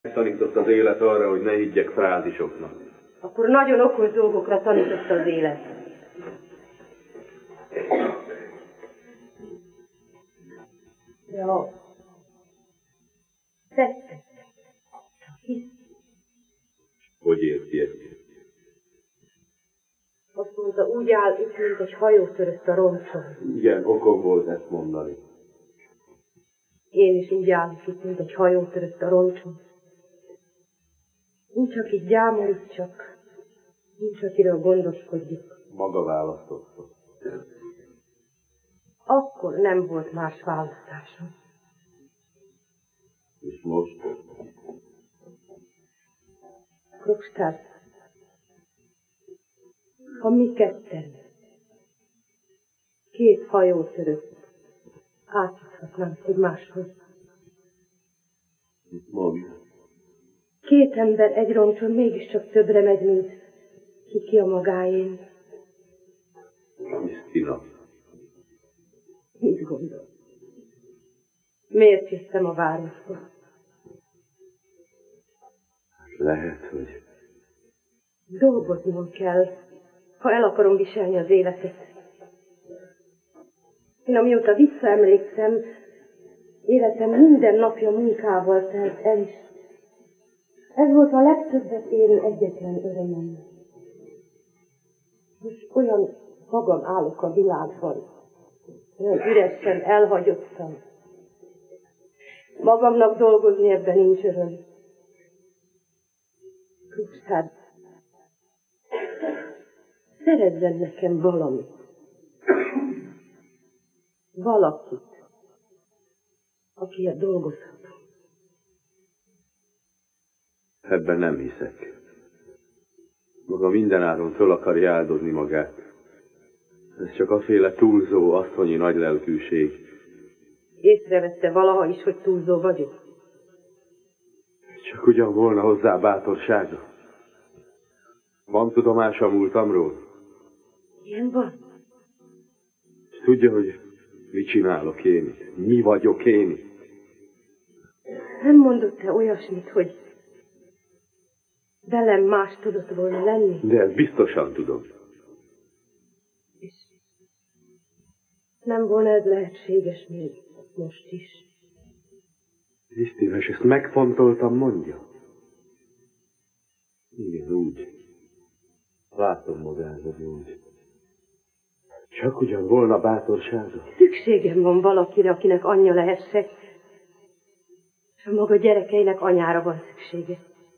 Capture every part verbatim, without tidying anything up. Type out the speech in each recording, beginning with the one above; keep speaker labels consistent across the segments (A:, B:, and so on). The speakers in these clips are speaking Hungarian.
A: Tanított az élet arra, hogy ne higgyek frázisoknak.
B: Akkor nagyon okos dolgokra tanított az élet. Ja. Tettek. Hisz.
A: Hogy érti ezt?
B: Azt mondta, úgy áll itt, mint egy hajótörött a roncson.
A: Igen, okom volt ezt mondani.
B: Én is úgy állok itt, mint egy hajótörött a roncson. Nincs, aki gyámoljuk csak. Nincs, akiről gondoskodjuk.
A: Maga választotta.
B: Akkor nem volt más választásom.
A: És most?
B: Krokstad, ha mi ketten két hajótörött átadhatnánk egymáshoz.
A: Mit mondja?
B: Két ember egy roncson mégiscsak többre megy, mint ki ki a magáén.
A: Krisztina.
B: Mit gondol? Miért jöttem a városba?
A: Lehet, hogy...
B: Dolgoznom kell, ha el akarom viselni az életet. Én amióta visszaemlékszem, életem minden napja munkával telt el is. Ez volt a legtöbbet érő egyetlen örömem. Most olyan magam állok a világban, olyan üresen elhagyottam. Magamnak dolgozni ebben nincs öröm. Krokstad, szerezzen nekem valamit. Valakit, akiért dolgozhatom.
A: Ebben nem hiszek. Maga mindenáron föl akarja áldozni magát. Ez csak aféle túlzó, asszonyi nagylelkűség.
B: Észrevette valaha is, hogy túlzó vagyok?
A: Csak ugyan volna hozzá bátorsága. Van tudomása múltamról?
B: Ilyen van.
A: És tudja, hogy mit csinálok én itt? Mi vagyok én itt?
B: Nem mondott-e olyasmit, hogy velem más tudott volna lenni?
A: De ezt biztosan tudom.
B: És nem volna ez lehetséges még most is?
A: Krisztina, és ezt megfontoltam, mondja. Igen, úgy. Látom magát, hogy úgy. Csak ugyan volna bátorsága.
B: Szükségem van valakire, akinek anyja lehessek. És a maga gyerekeinek anyára van szüksége.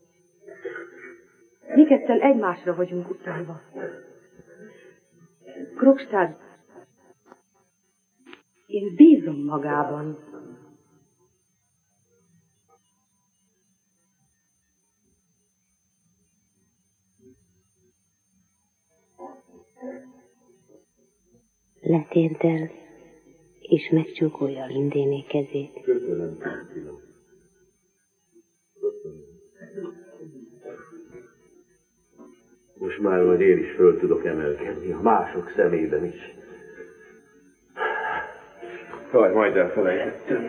B: Mi ketten egymásra vagyunk utalva. Krokstad, én bízom magában.
C: Letérdel, és megcsókolja Lindéné kezét.
A: Köszönöm, Krisztina. Köszönöm. Most már majd én is föl tudok emelkedni, a mások szemében is. Jaj, majd elfelejtettem.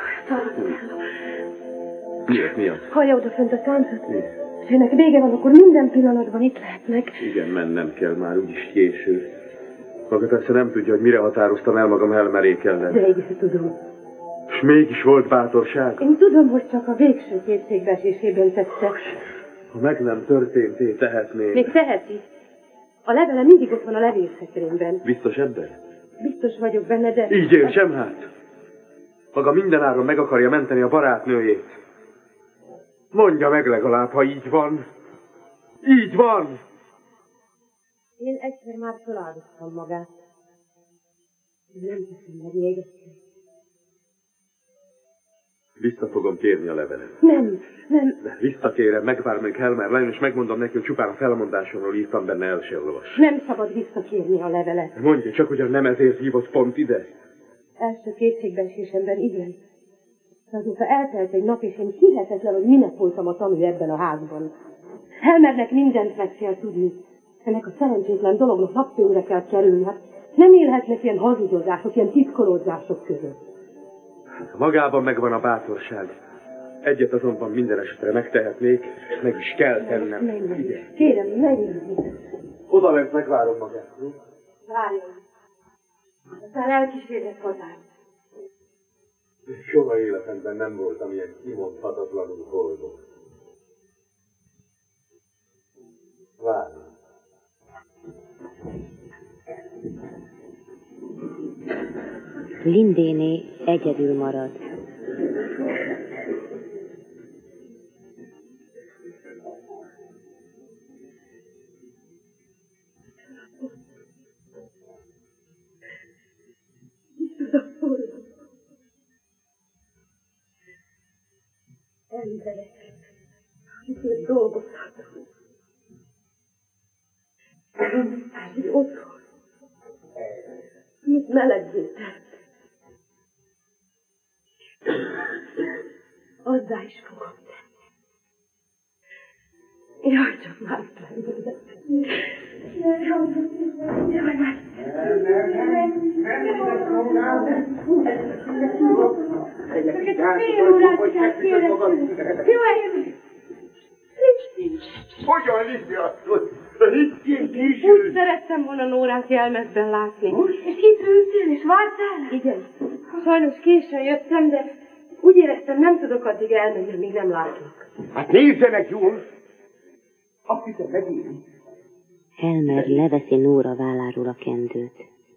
A: Miért, mi az?
B: Hallja odafönt a táncot?
A: Mi?
B: Ha ennek vége van, akkor minden pillanatban itt lehetnek.
A: Igen, mennem kell már, úgyis késő. Maga persze nem tudja, hogy mire határoztam el magam elmerékellen.
B: De én tudom.
A: És mégis volt bátorság.
B: Én tudom, hogy csak a végső kétségbeesésében tette.
A: Ha meg nem történté, tehetném.
B: Még teheti. A levele mindig ott van a levélszekrényben.
A: Biztos ebben?
B: Biztos vagyok benne, de...
A: Így értsem hát. Maga mindenáron meg akarja menteni a barátnőjét. Mondja meg legalább, ha így van. Így van!
B: Én egyszer már feláldoztam magát. Nem hiszem meg még egyszer.
A: Vissza fogom kérni a levelet.
B: Nem, nem.
A: De visszakérem, megvárom, még Helmer lejön, és megmondom neki, hogy csupán a felmondásomról írtam benne, el se olvas.
B: Nem szabad visszakérni a levelet.
A: Mondja, csak ugyan nem ezért hívott pont ide.
B: Első kétségbeesésemben igen. Azóta eltelt egy nap, és én hihetetlen, hogy minek voltam a tanú ebben a házban. Helmernek mindent meg kell tudni. Ennek a szerencsétlen dolognak napfényre kell kerülni. Hát nem élhetnek ilyen hazudozások, ilyen titkolódzások között.
A: Magában megvan a bátorság. Egyet azonban minden esetre megtehetnék, meg is kell tennem.
B: Menjen. Kérem, menjen.
A: Oda lent megvárom magát.
B: Várjon. Aztán elkísérlek hazára.
A: Soha életemben nem voltam ilyen kimondhatatlanul boldog. Várom.
C: Lindéné egyedül marad.
B: Emberek, akikért dolgozhatok. Egy otthon, mit meleggé tett. Azzá is fogom tenni. Jaj, csak már lenni. Jaj, jaj, már. Fél órát kell kérdezni. Jó eljön. Nincs, nincs.
A: Hogyan, Lindi asszony? Itt is.
B: Úgy szerettem volna Nórát jelmezben látni. És itt ültél és vártál? Igen. Sajnos későn jöttem, de úgy éreztem, nem tudok addig elmenni, míg nem látlak.
D: Hát nézzenek jól! Azt hiszem, megéri.
C: Helmer leveszi Nóra válláról a kendőt.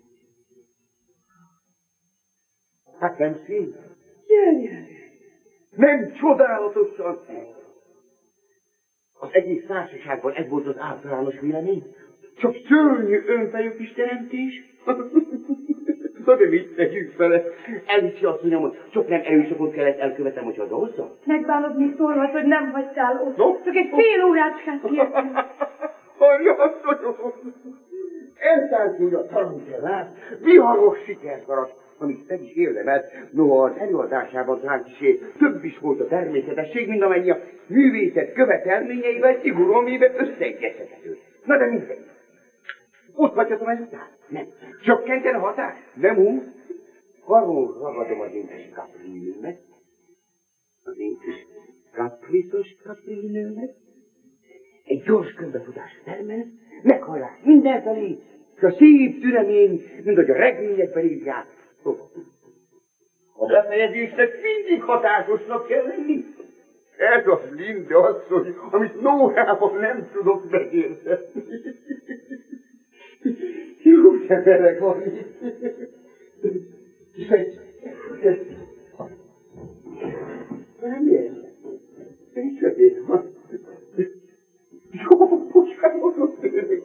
D: Hát nem szép?
B: Gyönyörű.
D: Nem csodálatosan szép. Az egész társaságban ez volt az általános vélemény. Csak szörnyű önfejű kis teremtés. Na de mit tegyünk vele? Elviszi azt mondjam, hogy csak nem erőszakot kellett elkövetem, hogy hazahozzam?
B: Megbánod még szólhat, hogy nem hagytál ott.
D: No?
B: Csak egy fél órácskát kértem.
D: Hallja, asszonyom! Eltárkulja a tanulkelát, viharos sikerkarat, amit meg is érdemelt, noha az előadásában talán kisé több is volt a természetesség, mint amennyi a művészet követelményeivel szigorúan véve összeegyeztethető. Na de mindegy. Ott hagyhatom ezután? Nem. Csökkenten a hatás? Nem úgy. Karmon ragadom az én kis kaprinőmet. Az én kis kapriszos kaprinőmet. Egy gyors kömbefutás termel, meghallás mindenfelé, és a szép türemény, mint hogy a regényekben írják. A befejezésnek mindig hatásosnak kell lenni. Ez az Linde asszony, amit Nórában nem tudok megérteni. Jó emberek van itt. Nem értem. Én sötét van. Jó, bocsánat,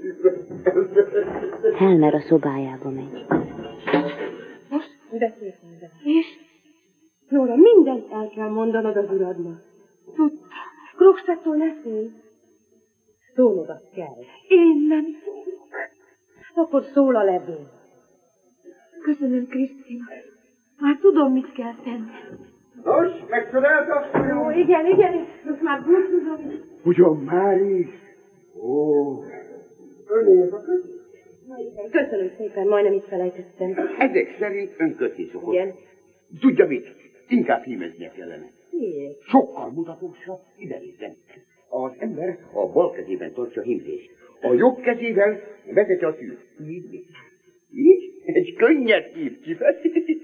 C: Helmer a szobájába megy.
B: Most beszéltem vele. És? Nóra, mindent el kell mondanod az uradnak. Tudta. Krogstadtól ne félj. Szólod, azt kell. Én nem fogok. Akkor szól a levél. Köszönöm, Krisztina. Már tudom, mit kell tenni.
D: Nos, megcsodáltak?
B: Jó, igen, igen, most már búcsúzom.
D: Ugyan már is? Ó, önél a kötés.
B: Köszönöm szépen, majdnem itt felejtettem.
D: Ezek szerint önkötés okot.
B: Igen.
D: Tudja mit? Inkább hímeznie kellene.
B: Miért?
D: Sokkal mutatósabb, ide nézzen. Az ember a bal kezében tartja a hímzést. A jobb kezével vezeti a tűt. Így, így, egy könnyed hív kifejezni.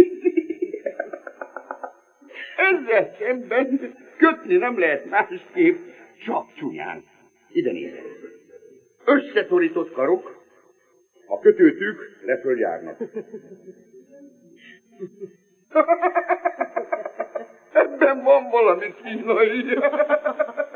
D: Ezzel szemben kötni nem lehet másképp, csak csúnyán. Ide nézzen. Összeszorított karok, a kötőtűk leföl járnak. Ebben van valami kínai.